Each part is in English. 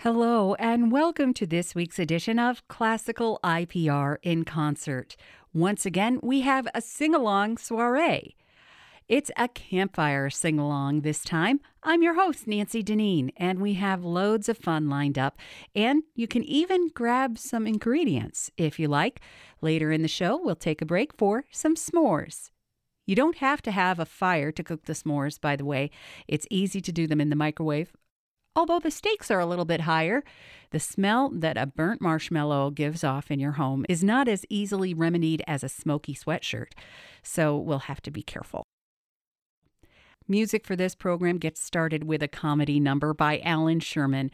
Hello, and welcome to this week's edition of Classical IPR in Concert. Once again, we have a sing-along soiree. It's a campfire sing-along this time. I'm your host, Nancy Deneen, and we have loads of fun lined up. And you can even grab some ingredients if you like. Later in the show, we'll take a break for some s'mores. You don't have to have a fire to cook the s'mores, by the way. It's easy to do them in the microwave. Although the stakes are a little bit higher, the smell that a burnt marshmallow gives off in your home is not as easily remedied as a smoky sweatshirt, so we'll have to be careful. Music for this program gets started with a comedy number by Allan Sherman.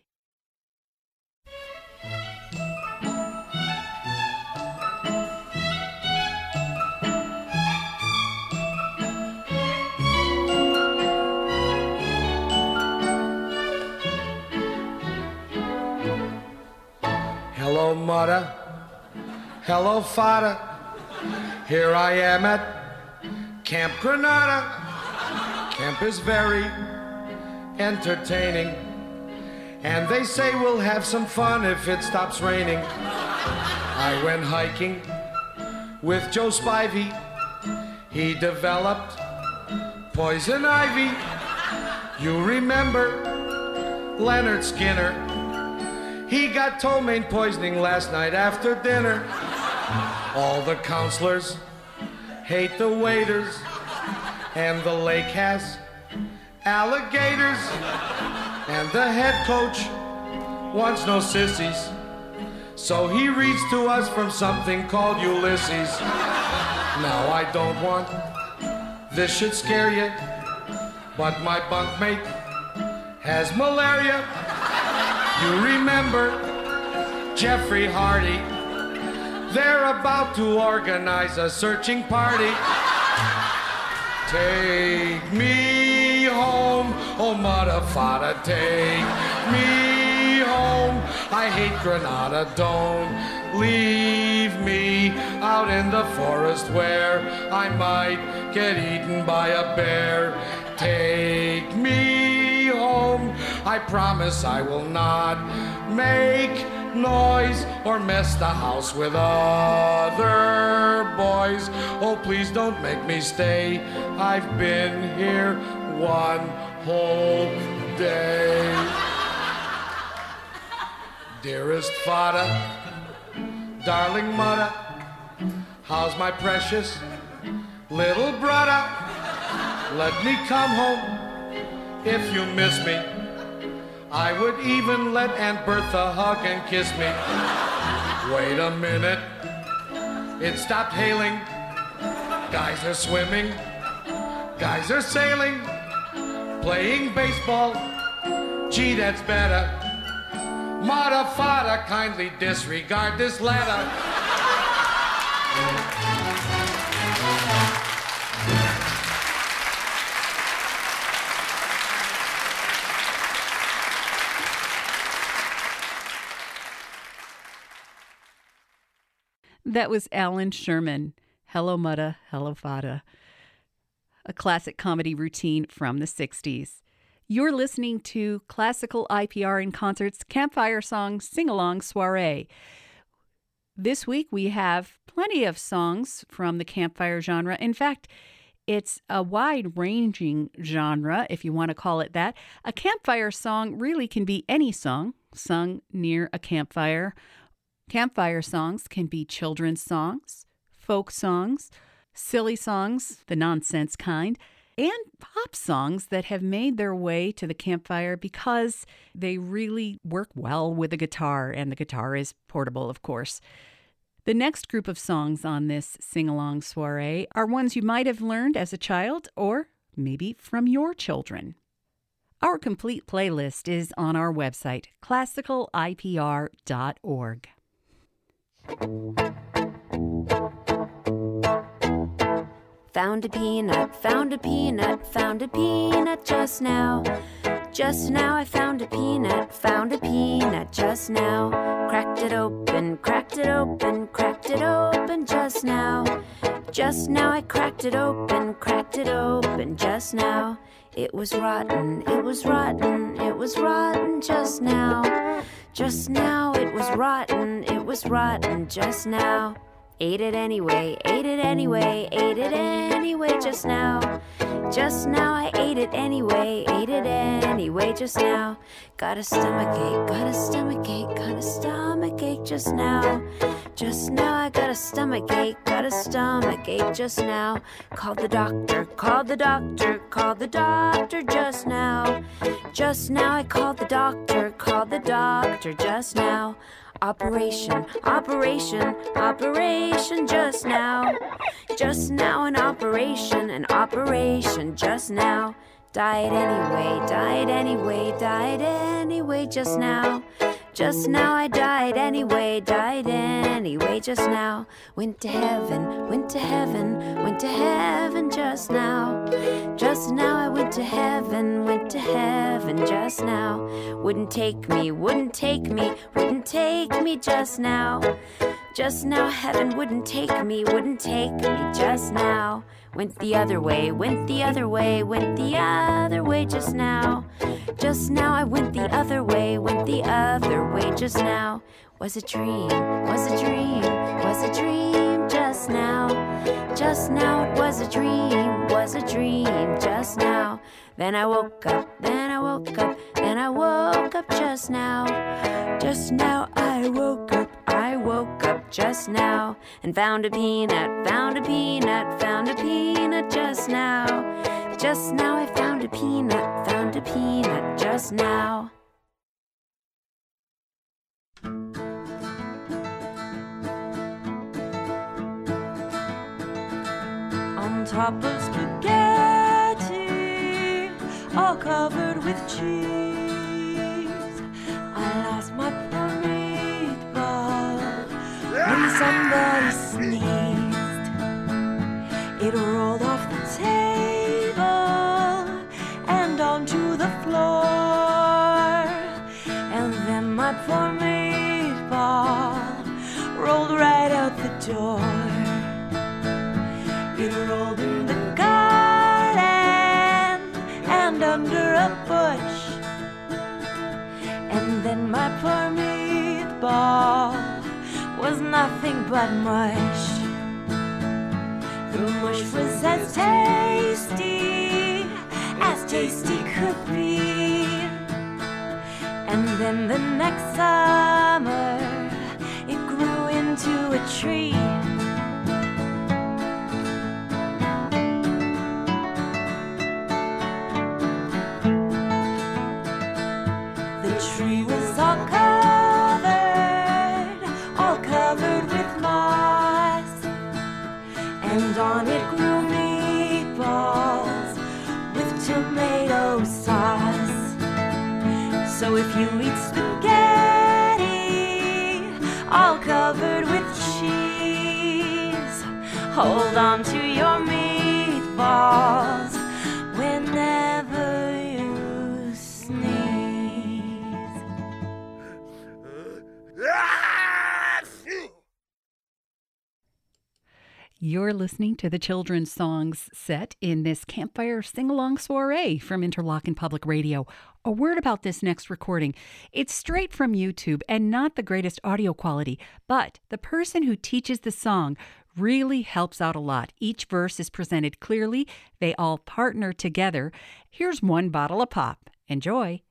Hello, mother. Hello, father. Here I am at Camp Granada. Camp is very entertaining, and they say we'll have some fun if it stops raining. I went hiking with Joe Spivey. He developed poison ivy. You remember Leonard Skinner? He got ptomaine poisoning last night after dinner. All the counselors hate the waiters, and the lake has alligators, and the head coach wants no sissies, so he reads to us from something called Ulysses. Now I don't want this should scare you, but my bunkmate has malaria. You remember Jeffrey Hardy? They're about to organize a searching party. Take me home, oh mother, father, take me home. I hate Granada, don't leave me out in the forest where I might get eaten by a bear. Take me home, I promise I will not make noise or mess the house with other boys. Oh, please don't make me stay. I've been here one whole day. Dearest father, darling mother, how's my precious little brother? Let me come home if you miss me. I would even let Aunt Bertha hug and kiss me. Wait a minute, it stopped hailing. Guys are swimming, guys are sailing, playing baseball. Gee, that's better. Mother, father, kindly disregard this letter. That was Allan Sherman. Hello, Mudda, Hello, Fada. A classic comedy routine from the 60s. You're listening to Classical IPR in Concert's Campfire Song Sing-Along Soiree. This week we have plenty of songs from the campfire genre. In fact, it's a wide-ranging genre, if you want to call it that. A campfire song really can be any song sung near a campfire. Campfire songs can be children's songs, folk songs, silly songs, the nonsense kind, and pop songs that have made their way to the campfire because they really work well with the guitar, and the guitar is portable, of course. The next group of songs on this sing-along soiree are ones you might have learned as a child or maybe from your children. Our complete playlist is on our website, classicalipr.org. Found a peanut, found a peanut, found a peanut just now. Just now I found a peanut just now. Cracked it open, cracked it open, cracked it open just now. Just now I cracked it open just now. It was rotten, it was rotten, it was rotten just now. Just now it was rotten just now. Ate it anyway, ate it anyway, ate it anyway just now. Just now I ate it anyway, ate it anyway just now. Got a stomachache, got a stomachache, got a stomachache just now. Just now I got a stomachache, got a stomachache just now. Called the doctor, called the doctor, called the doctor just now. Just now I called the doctor just now. Operation, operation, operation just now. Just now an operation just now. Died anyway, died anyway, died anyway just now. Just now I died anyway just now. Went to heaven, went to heaven, went to heaven just now. Just now I went to heaven just now. Wouldn't take me, wouldn't take me, wouldn't take me just now. Just now heaven wouldn't take me just now. Went the other way, went the other way, went the other way just now. Just now I went the other way just now. Was a dream, was a dream, was a dream just now. Just now it was a dream just now. Then I woke up, then I woke up, then I woke up just now. Just now I woke up just now. And found a peanut, found a peanut, found a peanut just now. Just now I found a peanut just now. On top of spaghetti, all covered with cheese, I lost my poor meatball when somebody sneezed. It rolled off the table and onto the floor, and then my poor meatball rolled right out the door. It rolled in the garden and under a bush, and then my poor meatball was nothing but mush. The mush was as tasty could be. And then the next summer it grew into a tree. The tree was all covered with moss, and on it grew meatballs with tomato sauce. So if you eat spaghetti all covered with cheese, hold on to your meatballs whenever you sneeze. You're listening to the children's songs set in this Campfire Sing-Along Soiree from Interlochen Public Radio. A word about this next recording. It's straight from YouTube and not the greatest audio quality, but the person who teaches the song really helps out a lot. Each verse is presented clearly. They all partner together. Here's one bottle of pop. Enjoy.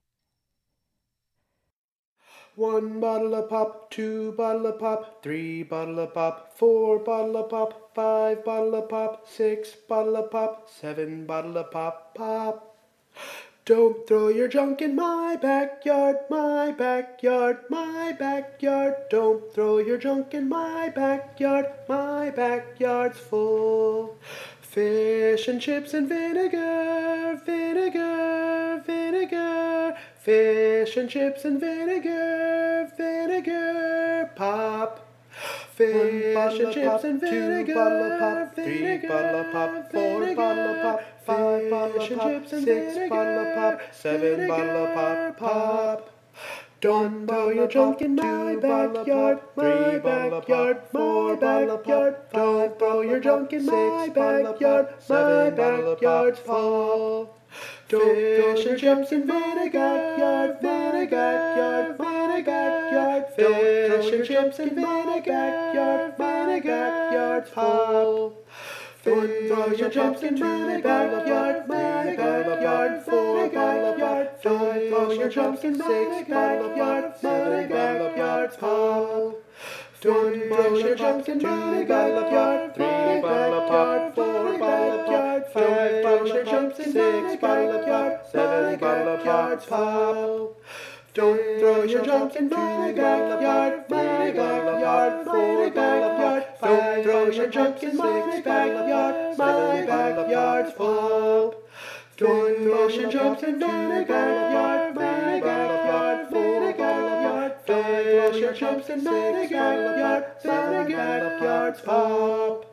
1 bottle of pop, 2 bottle of pop, 3 bottle of pop, 4 bottle of pop, 5 bottle of pop, 6 bottle of pop, 7 bottle of pop, pop. Don't throw your junk in my backyard, my backyard, my backyard. Don't throw your junk in my backyard's full. Fish and chips and vinegar, vinegar, vinegar. Fish and chips and vinegar, vinegar, pop. Fish and chips and vinegar, 2 bottle of pop, 3 bottle of pop, 4 bottle of pop, 5 bottle of pop, 6 bottle of pop, 7 bottle of pop, pop. Don't throw your junk in my backyard, my backyard, 4 backyard. Don't throw your junk in my backyard, my backyard's full. Fish and chips and vinegar, vinegar, vinegar. backyard. Fish and chips in my backyard. My backyard's full. Throw your chips in my backyard. My backyard. 4 backyard. 5 throw your chips in 6 backyard. My backyard's full. Throw your chips in my backyard. 3 backyard. 4 backyard. 5 throw your chips in 6 backyard. 7 backyard's full. Don't throw your jumps in my backyard, my backyard, 4 backyard, 5 throw your jumps in my backyard, my backyard's full. Don't throw your jumps in my backyard, my backyard, 4 backyard, 5 throw your jumps in my backyard, my backyard's pop.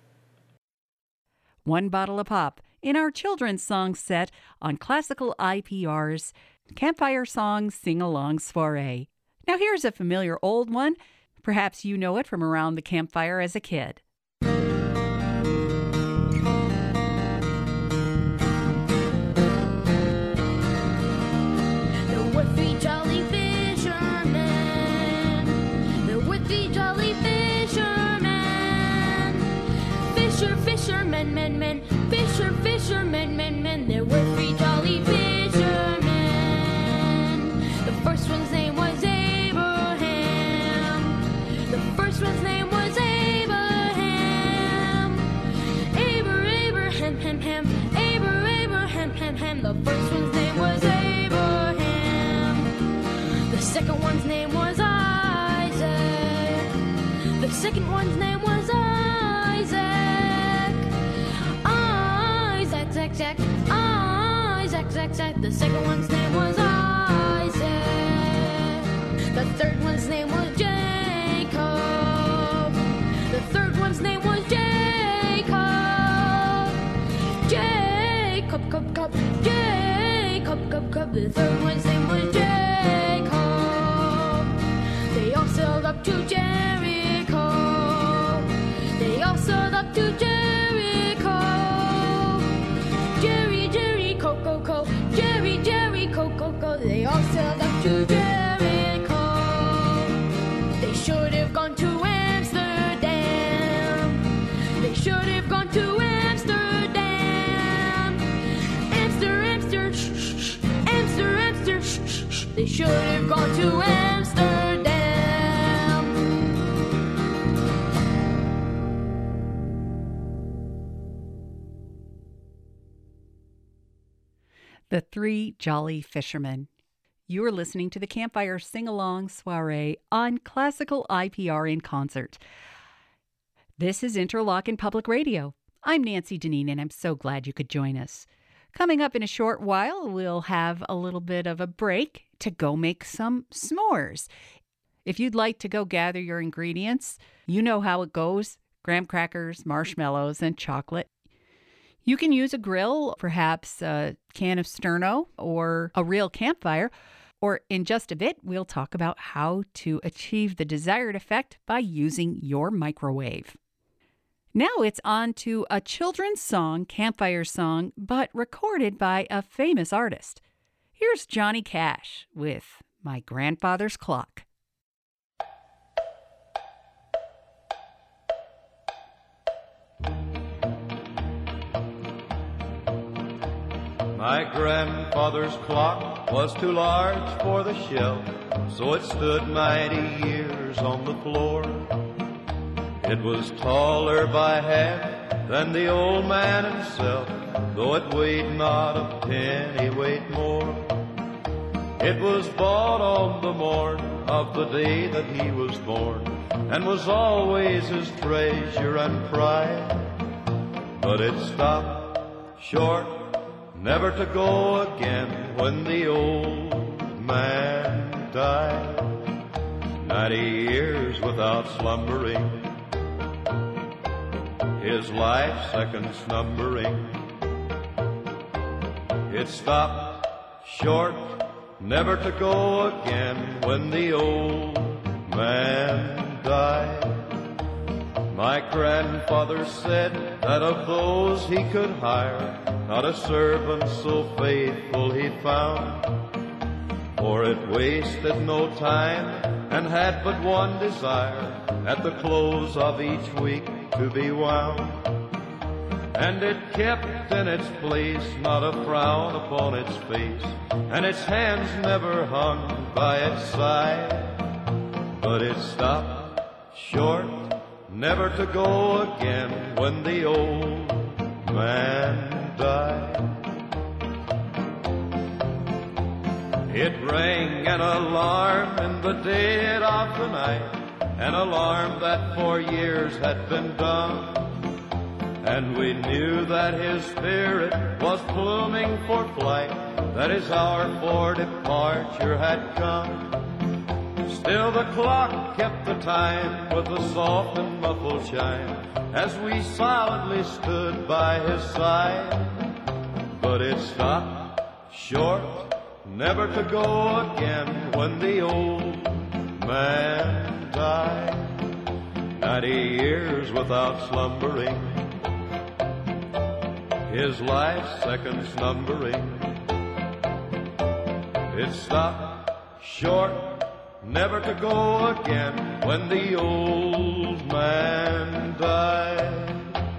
One Bottle of Pop in our children's song set on Classical IPR's Campfire Song Sing-Along Soiree. Now here's a familiar old one. Perhaps you know it from around the campfire as a kid. Fishermen, men, fishermen, men. There were 3 jolly fishermen. The first one's name was Abraham. The first one's name was Abraham. Abraham, Abraham. The first one's name was Abraham. The second one's name was Isaac. The second one's name was Isaac. Isaac. The second one's name was Isaac. The third one's name was Jacob. The third one's name was Jacob. Jacob. The third one's name was Jacob. They all sailed up to Jericho. They all sailed up to Jericho. They all sailed up to Jericho. They should have gone to Amsterdam. They should have gone to Amsterdam. Amsterdam. They should have gone to Amsterdam. The 3 Jolly Fishermen. You are listening to the Campfire Sing-Along Soiree on Classical IPR in Concert. This is Interlochen Public Radio. I'm Nancy Deneen, and I'm so glad you could join us. Coming up in a short while, we'll have a little bit of a break to go make some s'mores. If you'd like to go gather your ingredients, you know how it goes. Graham crackers, marshmallows, and chocolate. You can use a grill, perhaps a can of Sterno, or a real campfire. Or in just a bit, we'll talk about how to achieve the desired effect by using your microwave. Now it's on to a children's song, campfire song, but recorded by a famous artist. Here's Johnny Cash with My Grandfather's Clock. My grandfather's clock was too large for the shelf, so it stood 90 years on the floor. It was taller by half than the old man himself, though it weighed not a pennyweight more. It was bought on the morn of the day that he was born, and was always his treasure and pride. But it stopped short, never to go again, when the old man died. 90 years without slumbering, his life seconds numbering. It stopped short, never to go again, when the old man died. My grandfather said that of those he could hire, not a servant so faithful he found. for it wasted no time and had but one desire, at the close of each week to be wound. And it kept in its place, not a frown upon its face, and its hands never hung by its side. But it stopped short, never to go again when the old man died. It rang an alarm in the dead of the night, an alarm that for years had been dumb. And we knew that his spirit was pluming for flight, that his hour for departure had come. Still the clock kept the time with a soft and muffled chime, as we silently stood by his side. But it stopped short, never to go again when the old man died. 90 years without slumbering, his life's seconds numbering. It stopped short, never to go again when the old man died.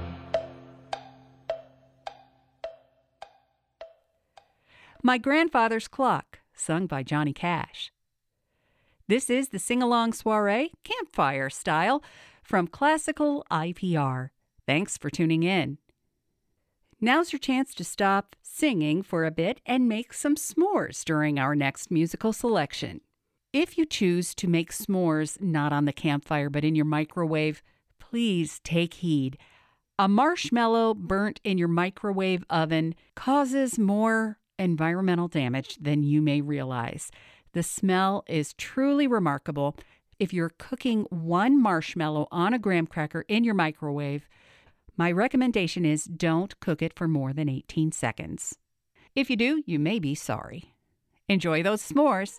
My Grandfather's Clock, sung by Johnny Cash. This is the sing-along soiree, campfire style, from Classical IPR. Thanks for tuning in. Now's your chance to stop singing for a bit and make some s'mores during our next musical selection. If you choose to make s'mores not on the campfire but in your microwave, please take heed. A marshmallow burnt in your microwave oven causes more environmental damage than you may realize. The smell is truly remarkable. If you're cooking one marshmallow on a graham cracker in your microwave, my recommendation is don't cook it for more than 18 seconds. If you do, you may be sorry. Enjoy those s'mores.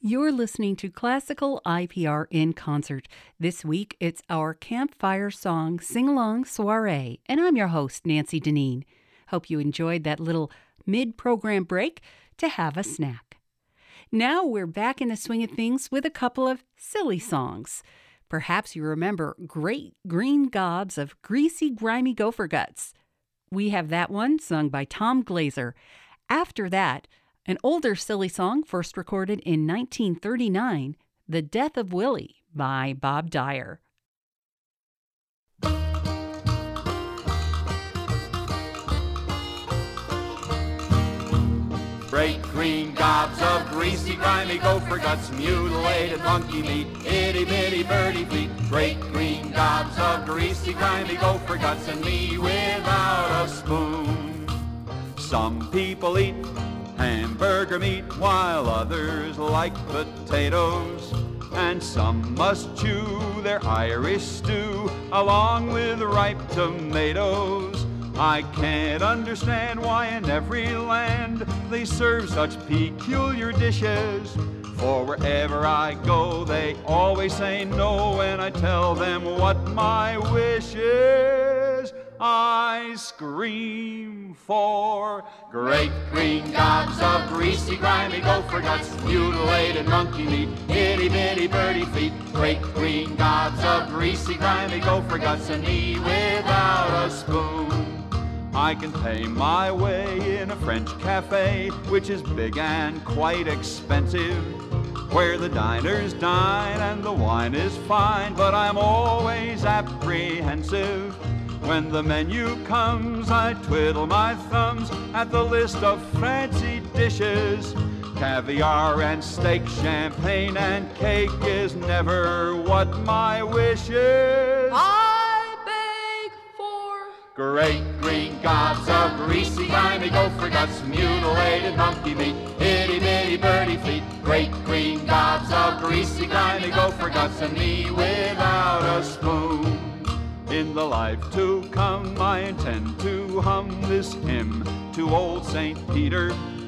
You're listening to Classical IPR in Concert. This week, it's our Campfire Song Sing-Along Soiree, and I'm your host, Nancy Deneen. Hope you enjoyed that little mid-program break to have a snack. Now we're back in the swing of things with a couple of silly songs. Perhaps you remember Great Green Gobs of Greasy, Grimy Gopher Guts. We have that one sung by Tom Glazer. After that, an older silly song first recorded in 1939, The Death of Willie by Bob Dyer. Great green gobs of greasy, grimy gopher guts, mutilated monkey meat, itty-bitty birdie feet. Great green gobs of greasy, grimy gopher guts, and me without a spoon. Some people eat hamburger meat while others like potatoes, and some must chew their Irish stew along with ripe tomatoes. I can't understand why in every land they serve such peculiar dishes, for wherever I go they always say no when I tell them what my wish is. I scream for great green gobs of greasy, grimy gopher guts, mutilated monkey meat, itty-bitty birdie feet. Great green gobs of greasy, grimy gopher guts, and me without a spoon. I can pay my way in a French cafe, which is big and quite expensive, where the diners dine and the wine is fine, but I'm always apprehensive. When the menu comes, I twiddle my thumbs at the list of fancy dishes. Caviar and steak, champagne and cake is never what my wish is. I beg for great green gobs of greasy, grimy gopher guts, mutilated monkey meat, itty-bitty birdie feet. Great green gobs of greasy, grimy gopher guts, and me without a spoon. In the life to come, I intend to hum this hymn to old St. Peter.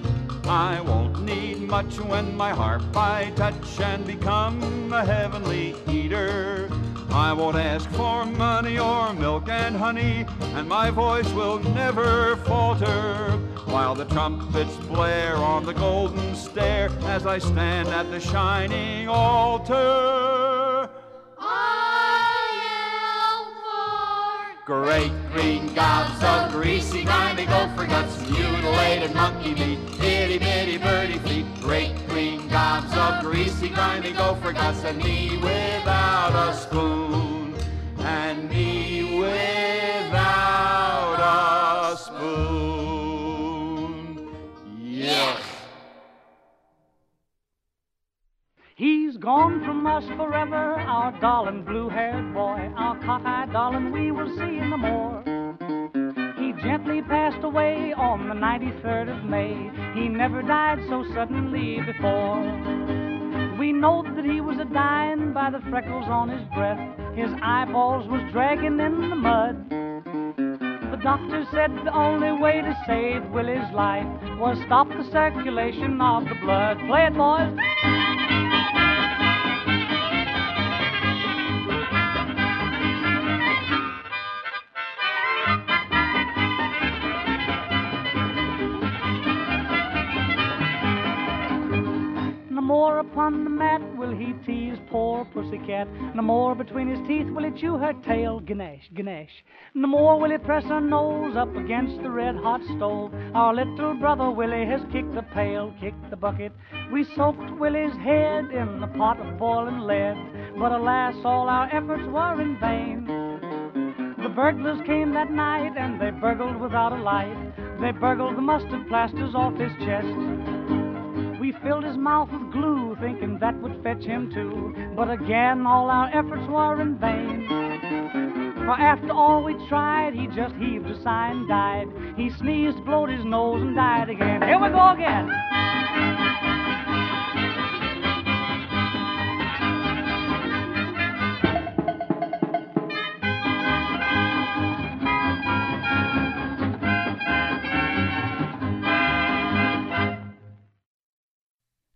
I won't need much when my harp I touch and become a heavenly eater. I won't ask for money or milk and honey, and my voice will never falter, while the trumpets blare on the golden stair as I stand at the shining altar. Great green gobs of greasy, grimy gopher guts, mutilated monkey meat, itty-bitty birdie feet. Great green gobs of greasy, grimy gopher guts, and me without a spoon, and me without a spoon. Yes. He's gone from us forever, our darling blue-haired boy, our cockeyed darling we will see no more. He gently passed away on the 93rd of May. He never died so suddenly before. We know that he was a-dying by the freckles on his breath. His eyeballs was dragging in the mud. The doctor said the only way to save Willie's life was stop the circulation of the blood. Play it, boys! No more upon the mat will he tease poor pussycat. No more between his teeth will he chew her tail. Ganesh, Ganesh. No more will he press her nose up against the red-hot stove. Our little brother Willie has kicked the pail, kicked the bucket. We soaked Willie's head in the pot of boiling lead. But alas, all our efforts were in vain. The burglars came that night and they burgled without a light. They burgled the mustard plasters off his chest. We filled his mouth with glue, thinking that would fetch him too. But again, all our efforts were in vain. For after all we tried, he just heaved a sigh and died. He sneezed, blowed his nose, and died again. Here we go again.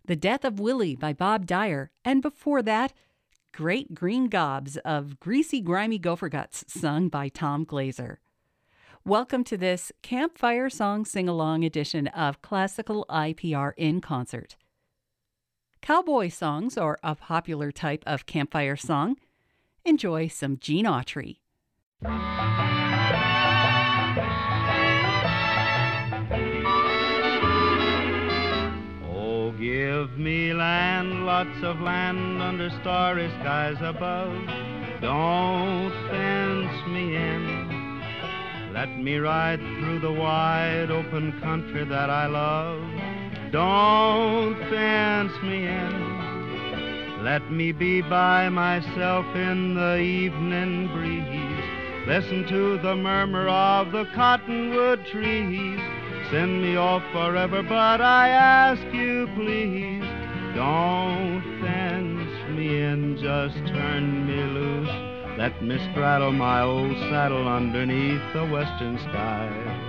The Death of Willie by Bob Dyer, and before that, Great Green Gobs of Greasy Grimy Gopher Guts, sung by Tom Glazer. Welcome to this Campfire Song Sing-Along edition of Classical IPR in Concert. Cowboy songs are a popular type of campfire song. Enjoy some Gene Autry. Oh, give me land, lots of land under starry skies above. Don't fence me in. Let me ride through the wide open country that I love. Don't fence me in. Let me be by myself in the evening breeze. Listen to the murmur of the cottonwood trees. Send me off forever, but I ask you please, don't fence me in, just turn me loose. Let me straddle my old saddle underneath the western sky.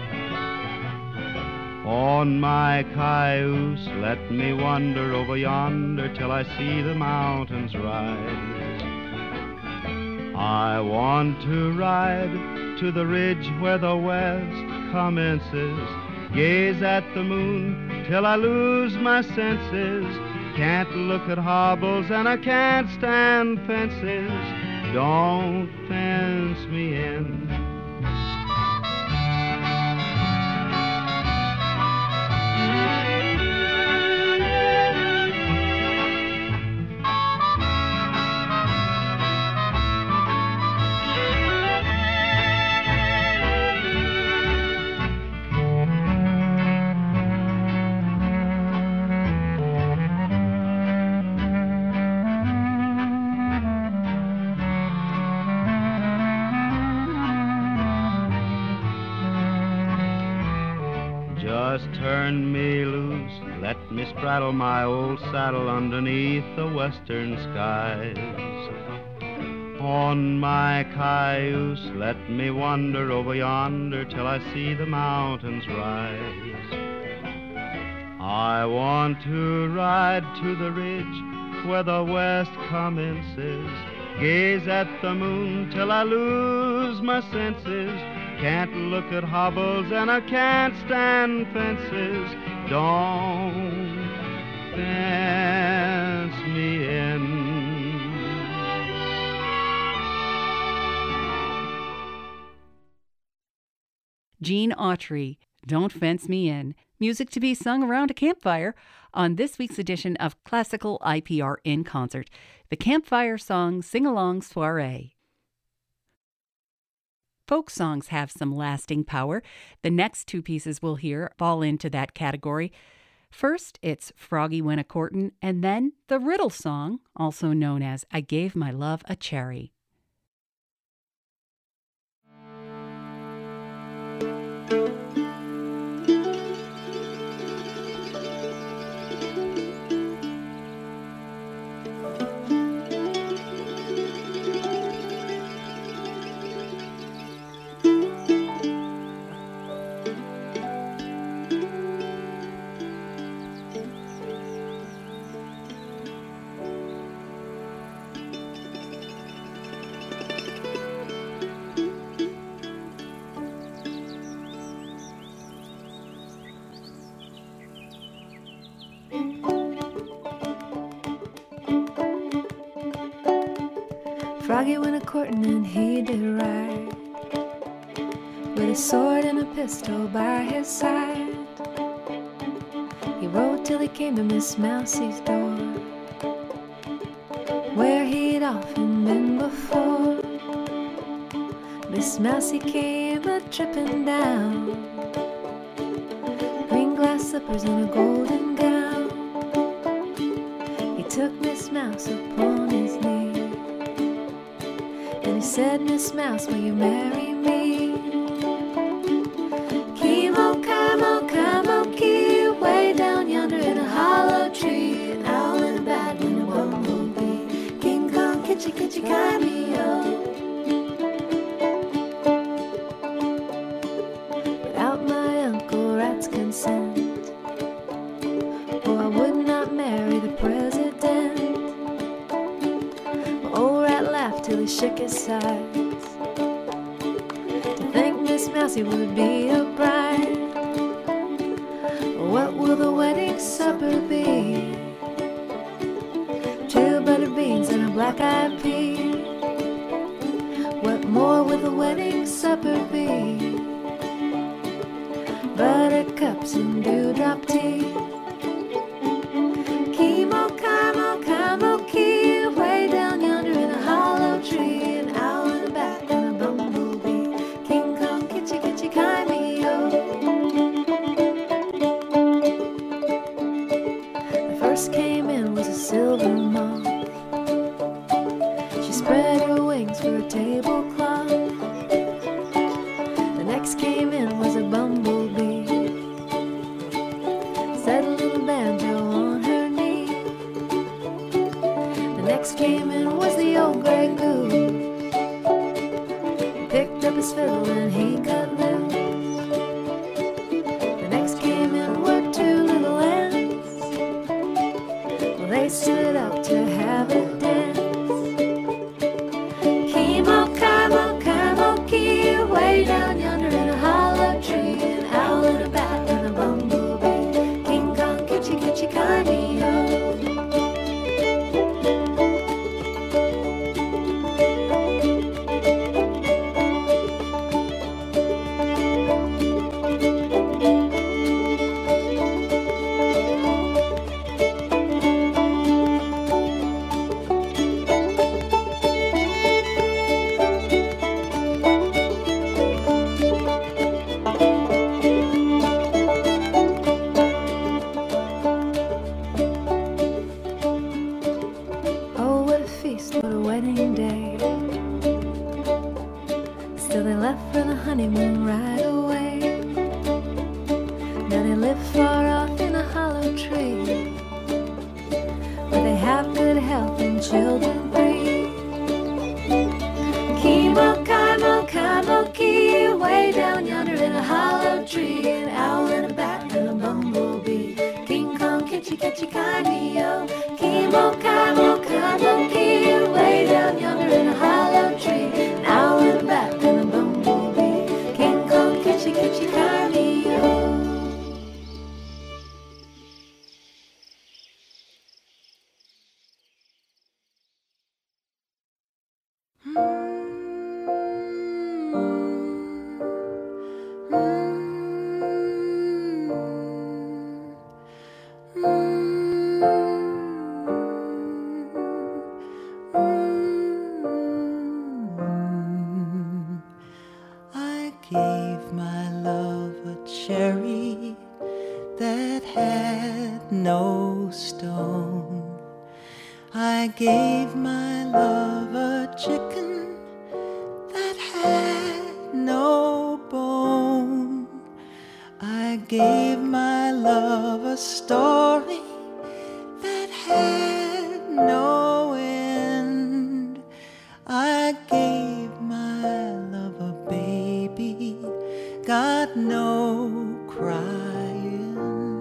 On my cayuse, let me wander over yonder till I see the mountains rise. I want to ride to the ridge where the west commences, gaze at the moon till I lose my senses. Can't look at hobbles and I can't stand fences. Don't fence me in. Just turn me loose, let me straddle my old saddle underneath the western skies. On my cayuse, let me wander over yonder till I see the mountains rise. I want to ride to the ridge where the west commences, gaze at the moon till I lose my senses. Can't look at hobbles and I can't stand fences. Don't fence me in. Gene Autry, Don't Fence Me In. Music to be sung around a campfire on this week's edition of Classical IPR in Concert, the Campfire Song Sing-Along Soiree. Folk songs have some lasting power. The next two pieces we'll hear fall into that category. First, it's Froggy Went A-Courtin', and then the riddle song, also known as I Gave My Love a Cherry. Froggy went a-courtin' and he did right, with a sword and a pistol by his side. He rode till he came to Miss Mousie's door, where he'd often been before. Miss Mousie came a-trippin' down, green glass slippers and a golden gown. He took Miss Mouse upon his knee, and he said, Miss Mouse, will you marry me? Key, way down yonder in a hollow tree, an owl in a bad and a bumblebee. King Kong, kitchy, cameo. Without my Uncle Rat's consent, oh, I would not marry shook his sides to think Miss Mousie would be a bride. What will the wedding supper be? 2 buttered beans and a black-eyed pea. What more will the wedding supper be? Buttercups and dewdrop tea. Chemo, chimo, chimo, key. Way down yonder in a hollow tree. An owl in the back and a bumblebee. King Kong, kitchy, kitchy, chimeo. The first came in was a silver moth. She spread her wings for a tablecloth. The next came in was a bumblebee. Set a little banjo on her knee. The next came in was the old gray goose. He picked up his fiddle and he cut loose. The next came in were 2 little ants. Well, they stood up to have a dance. Chemo, chimo, chimo, key. Way down yonder in a hollow tree. An owl and a bat and a bumblebee. King Kong, kitchy, kitchy, chimeo. Oh, what a feast, what a wedding day. Still they left for the honeymoon right away. Now they live far off in a hollow tree, where they have good health and children free. Chemo, chimo, chimo, key. Way down yonder in a hollow tree. An owl and a bat and a bumblebee. King Kong, kitchy, kitchy, chimeo. Chemo, chimo, chimo, key. Way down yonder in a hollow tree. An owl and a bat and a bumblebee. King Kong, kitchy, kitchy, chimeo. I gave my love a cherry that had no stone. I gave my love a chicken that had no bone. I gave my love a story that had no end. I gave my love a baby, got no crying.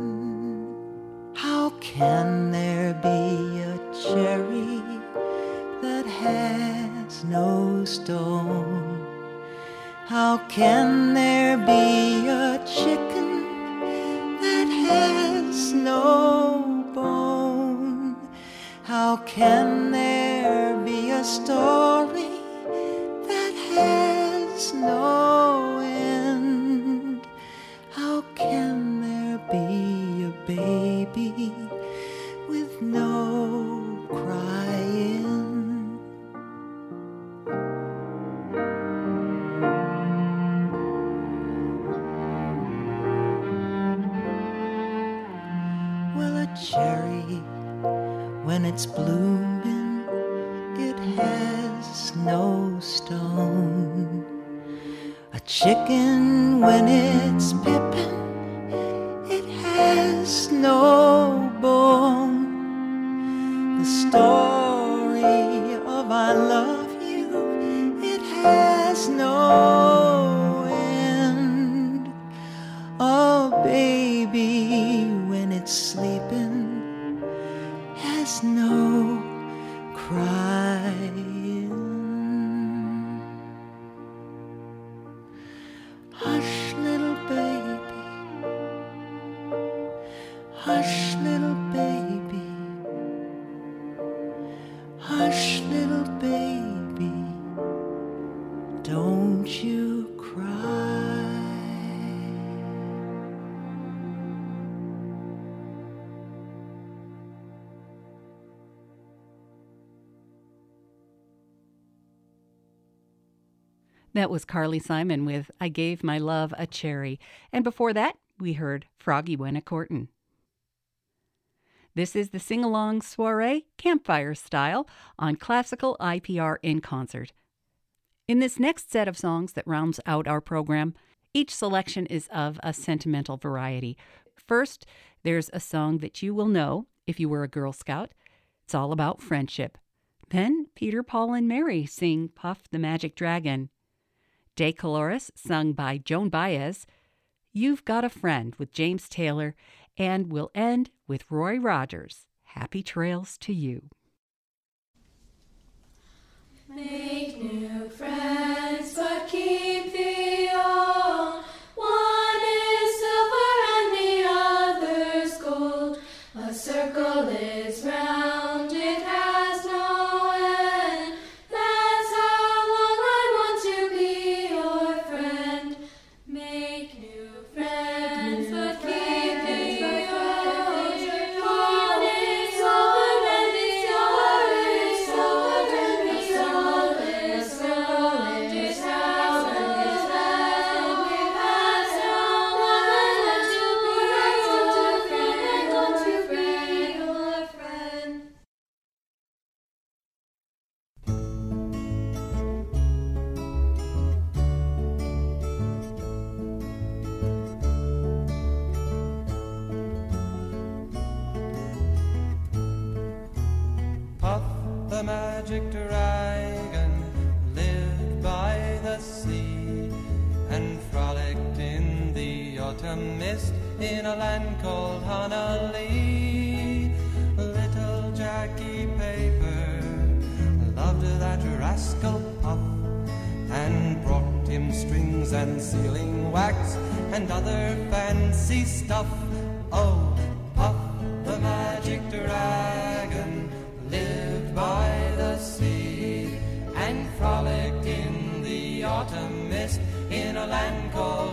How can there be a cherry that has no stone? How can there be a chicken that has no bone? How can there be a story that has no end? How can there be a baby with no crying? Well, a cherry, when it's blooming, it has no stone. A chicken, when it's pippin', it has no bone. The story of I love you, it has no end. Oh, baby, when it's sleeping, has no crying. Hush, little baby. Hush, little baby. Don't you cry. That was Carly Simon with I Gave My Love a Cherry. And before that, we heard Froggy Went a Courtin'. This is the sing-along soiree, campfire style, on Classical IPR in Concert. In this next set of songs that rounds out our program, each selection is of a sentimental variety. First, there's a song that you will know if you were a Girl Scout. It's all about friendship. Then Peter, Paul, and Mary sing Puff the Magic Dragon. De Colores, sung by Joan Baez, You've Got a Friend with James Taylor, and we'll end with Roy Rogers, Happy Trails to You. Make new friends, but keep the old. One is silver and the other's gold. A circle is round, it has no end. That's how long I want to be your friend. Make new friends, but keep the old. One is silver and the other is gold. A circle is round, it has no end. That's how long I want to be your friend. Puff the magic dragon lived by the sea and frolicked in the autumn mist in a land called Honolulu. Little Jackie Paper loved that rascal Puff and brought him strings and sealing wax and other fancy stuff. Oh, Puff the magic dragon lived by the sea and frolicked in the autumn mist in a land called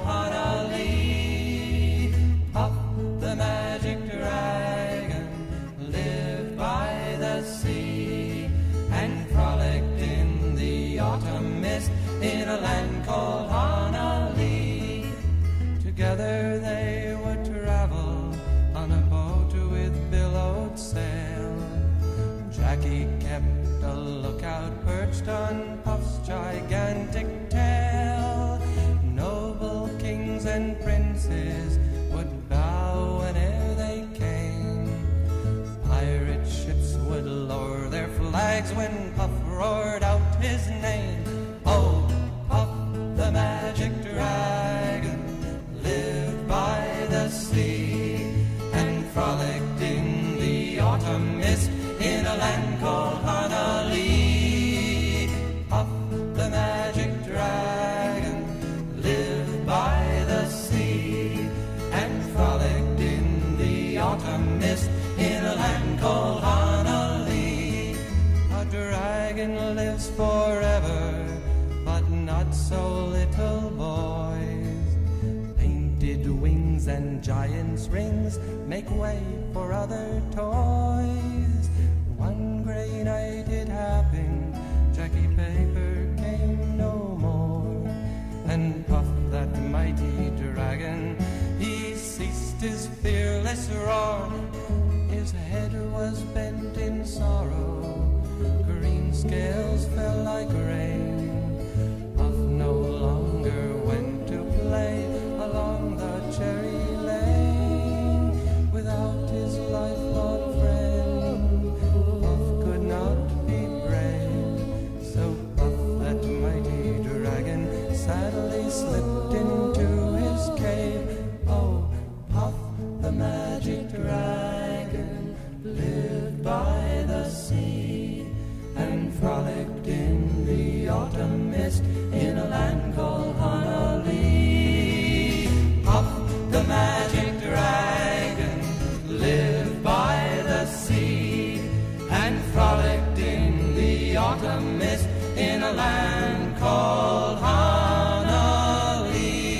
Honolulu. Puff the magic dragon lived by the sea and frolicked in the autumn mist in a land called Honolulu. Together they would travel on a boat with billowed sail. Jackie kept a lookout perched on Puff's gigantic tail. Noble kings and princes would bow whene'er they came. Pirate ships would lower their flags when Puff roared out his name. Oh, Puff the magic dragon lived by the sea and frolicked in the autumn mist in a land called Honolulu. Puff the magic dragon lived by the sea and frolicked in the autumn mist in a land called Honolulu. A dragon lives forever, but not so little boys. Painted wings and giant's rings make way for other toys. One gray night it happened, Jackie Paper came no more, and Puff that mighty dragon, he ceased his fearless roar. His head was bent in sorrow, green scales fell like rain. Puff no longer went to play along the cherry lane without his lifelong friend. Puff could not be brave, so Puff that mighty dragon sadly slipped into his cave. Oh, Puff the magic dragon lived by the sea and frolicked in the autumn mist in a land called Honolulu. Puff the magic dragon lived called Hanalei.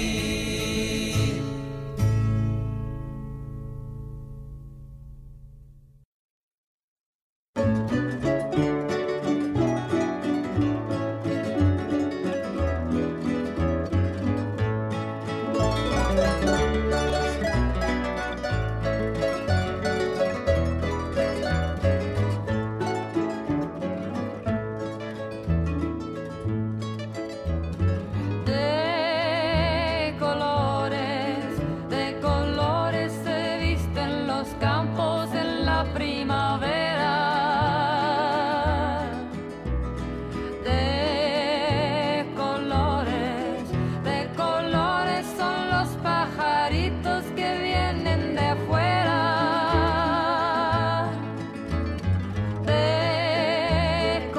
De colores se visten los campos en la primavera. De colores son los pajaritos que vienen de afuera. De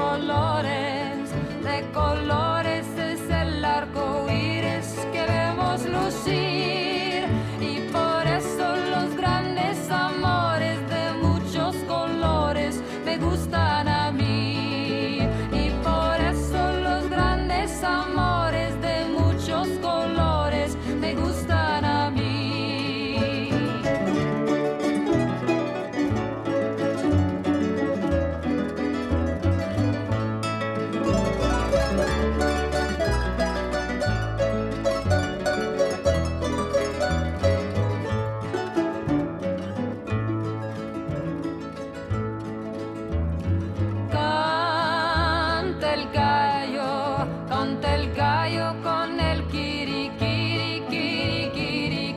colores es el arco iris que vemos lucir, y por eso los grandes amores de muchos colores me gustan a mí, y por eso los grandes amores de muchos colores me gustan a mí. Canta el gallo con el kirikiri, kiri, kiri,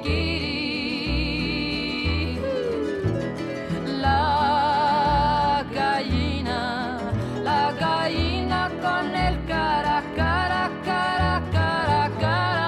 kiri. La gallina con el cara, cara, cara, cara, cara.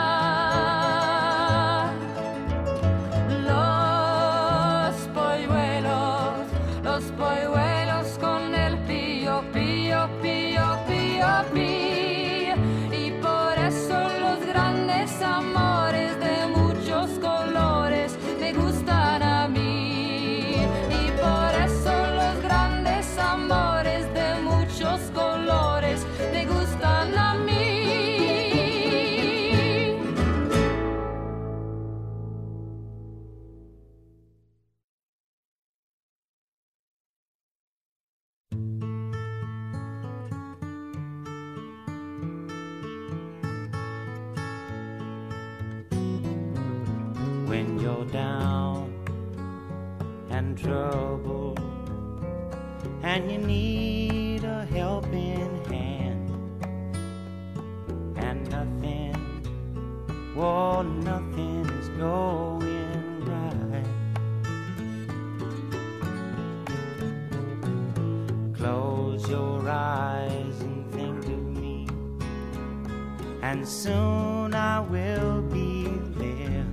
Los polluelos con el pío, pío, pío, pío, pío. Y por eso los grandes amores de muchos colores me gustan a mí. Y por eso los grandes amores de muchos colores me gustan a mí. When you're down and troubled and you need a helping hand, and nothing is going right. Close your eyes and think of me, and soon I will be there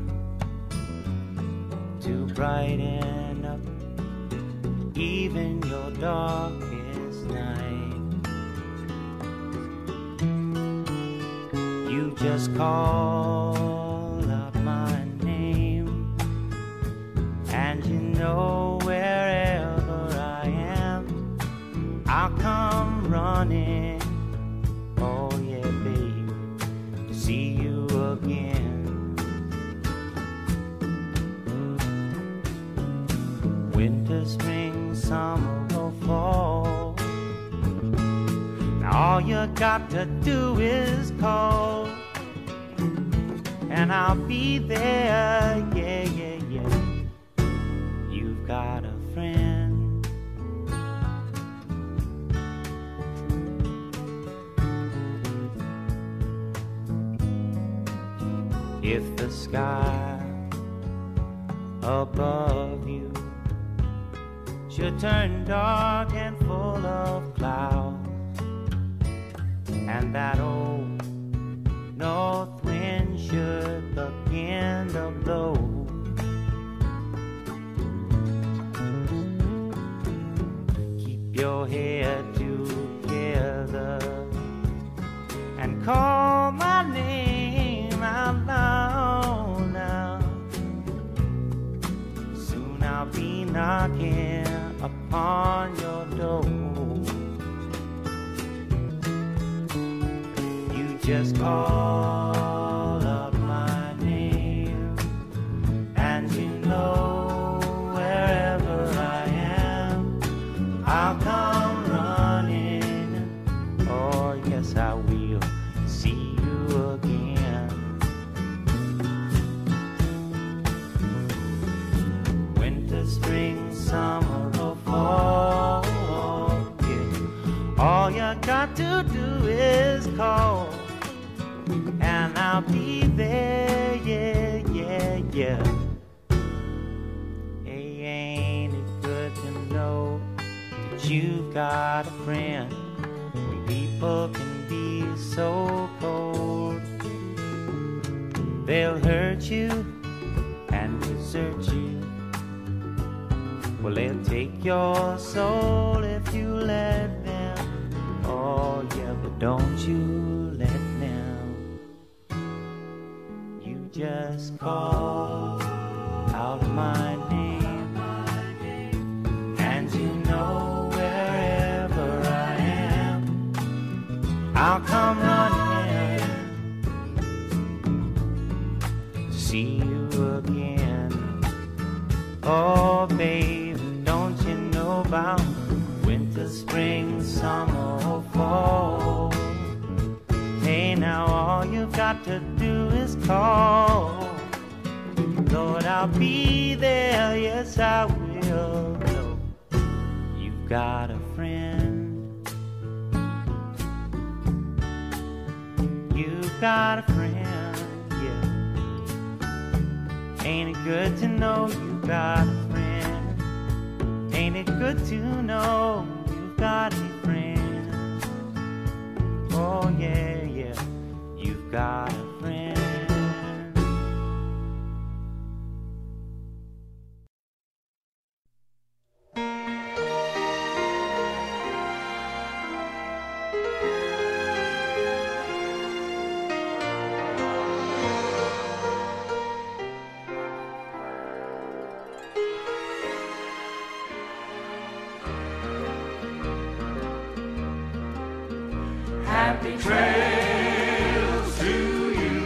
to brighten up even your darkest night. You just call up my name, and you know wherever I am, I'll come running. Oh yeah, babe, to see you again. Winter, spring, summer, or fall, now all you got to do is call, and I'll be there, yeah, yeah, yeah. You've got a friend. If the sky above you should turn dark and full of clouds, and that old north wind should begin to blow, keep your head together and call my name out loud now. Soon I'll be knocking upon your door. You just call out my name, and you know wherever I am, I'll come running. Oh yes, I will see you again. Winter, spring, summer, or fall, yeah. All you got to do is call, and I'll be there, yeah, yeah, yeah. Hey, ain't it good to know that you've got a friend? People can be so cold. They'll hurt you and desert you. Well, they'll take your soul if you let them. Oh yeah, but don't you let them. You just call out my name, and you know wherever I am, I'll come running to see you again. Oh baby, don't you know about winter, spring, summer, or fall? Hey, now all you've got to do is call. Lord, I'll be there, yes I will. You've got a friend. You've got a friend, yeah. Ain't it good to know you've got a friend? Ain't it good to know you've got a friend? Oh yeah, yeah, you've got a friend. Happy trails to you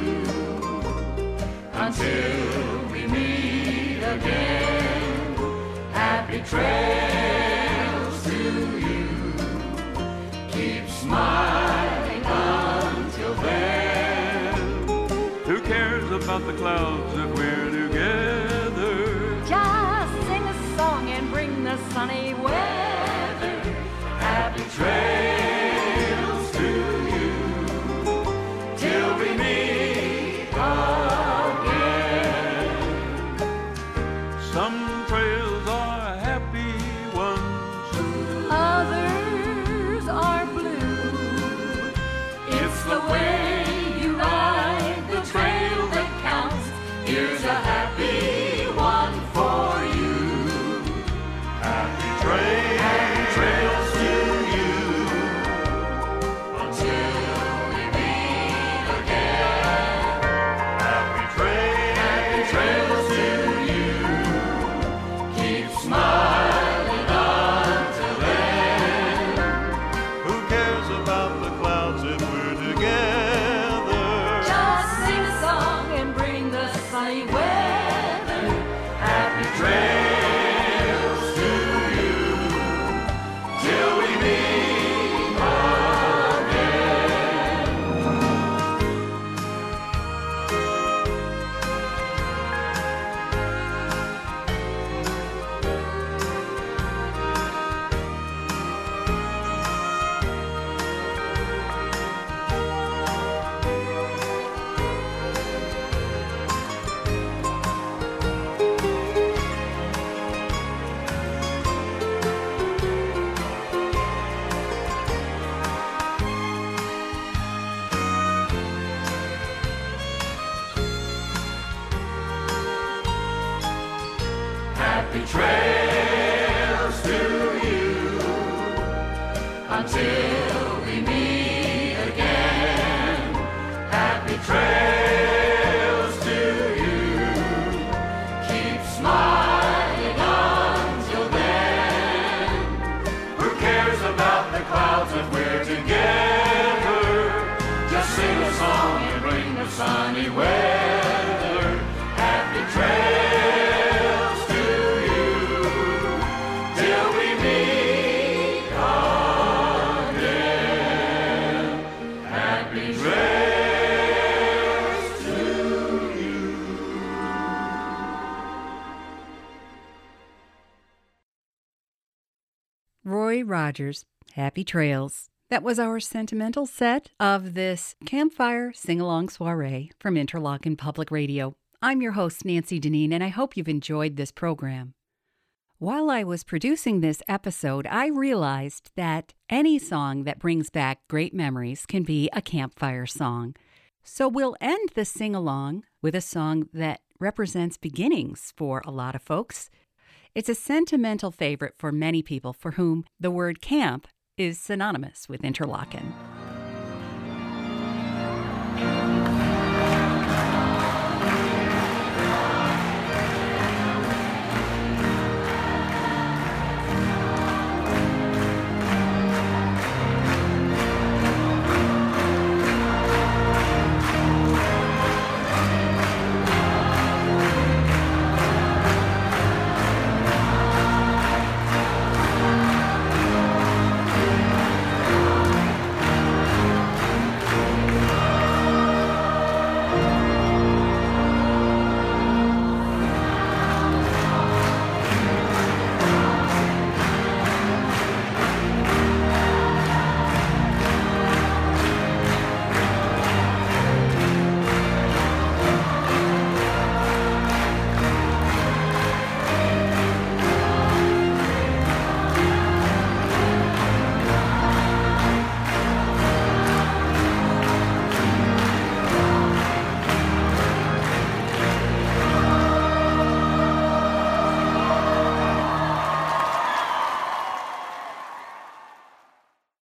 until we meet again. Happy trails to you. Keep smiling until then. Who cares about the clouds if we're together? Just sing a song and bring the sunny weather. Happy trails to you till we meet again. Some trails are happy ones, Others are blue. It's the way you ride the trail that counts. Here's a happy one for you. Happy trails meet again. Happy trails to you. Roy Rogers, Happy Trails. That was our sentimental set of this campfire sing-along soiree from Interlochen Public Radio. I'm your host, Nancy Deneen, and I hope you've enjoyed this program. While I was producing this episode, I realized that any song that brings back great memories can be a campfire song. So we'll end the sing-along with a song that represents beginnings for a lot of folks. It's a sentimental favorite for many people for whom the word camp is synonymous with Interlochen.